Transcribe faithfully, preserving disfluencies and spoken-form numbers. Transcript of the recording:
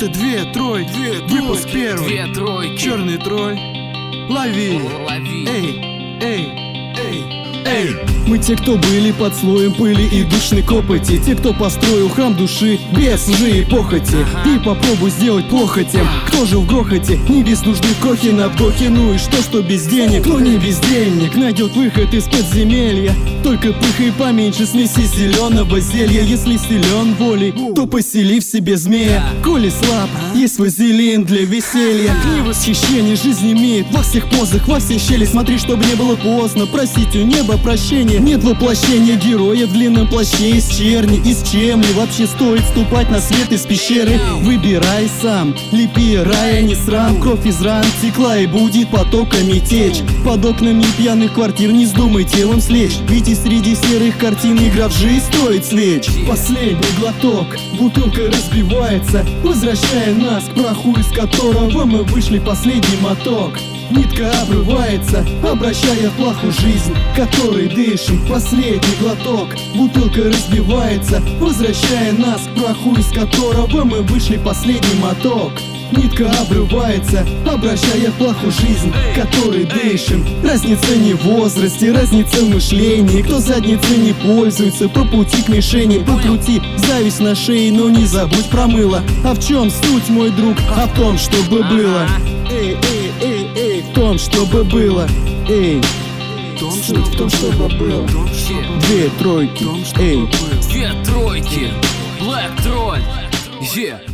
Это две тройки, две выпуск тройки, первый, две тройки, черный тролль, лови, лови. Эй, эй, эй, эй. Мы те, кто были под слоем пыли и душной копоти, те, кто построил храм души без лжи и похоти. И попробуй сделать плохо тем, кто жил в грохоте, не без нужды в крохе на вдохе. Ну и что, что без денег, кто не бездельник, найдет выход из подземелья. Только пыхай поменьше, смеси зеленого зелья. Если силен волей, то посели в себе змея. Коли слаб, есть вазелин для веселья. Не восхищение жизнь имеет во всех позах, во все щели. Смотри, чтобы не было поздно, просить у неба прощения. Нет воплощения героя в длинном плаще из черни. И с чем ли вообще стоит ступать на свет из пещеры? Выбирай сам, лепи рай, а не срам. Кровь из ран текла и будет потоками течь. Под окнами пьяных квартир не вздумай телом слечь. Ведь и среди серых картин игра в жизнь стоит свеч. Последний глоток, бутылка разбивается, возвращая нас к праху, из которого мы вышли последний моток. Нитка обрывается, обращая в плоху жизнь, которой дышим. Последний глоток, бутылка разбивается, возвращая нас к праху, из которого мы вышли последний моток. Нитка обрывается, обращая в плоху жизнь, которой дышим. Разница не в возрасте, разница в мышлении. Кто задницей не пользуется, по пути к мишени. Покрути зависть на шее, но не забудь про мыло. А в чем суть, мой друг? А в том, чтобы было. Эй, эй, эй, эй, в том, чтобы было. Эй, суть в том, чтобы было. Две тройки, эй, Две тройки, Black Troll, yeah.